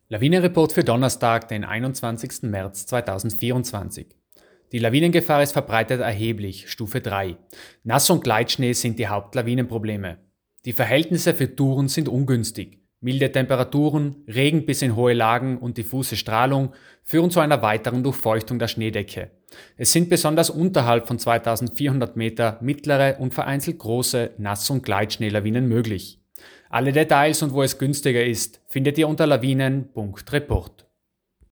Lawinenreport für Donnerstag, den 21. März 2024. Die Lawinengefahr ist verbreitet erheblich, Stufe 3. Nass- und Gleitschnee sind die Hauptlawinenprobleme. Die Verhältnisse für Touren sind ungünstig. Milde Temperaturen, Regen bis in hohe Lagen und diffuse Strahlung führen zu einer weiteren Durchfeuchtung der Schneedecke. Es sind besonders unterhalb von 2400 Meter mittlere und vereinzelt große Nass- und Gleitschneelawinen möglich. Alle Details und wo es günstiger ist, findet ihr unter lawinen.report.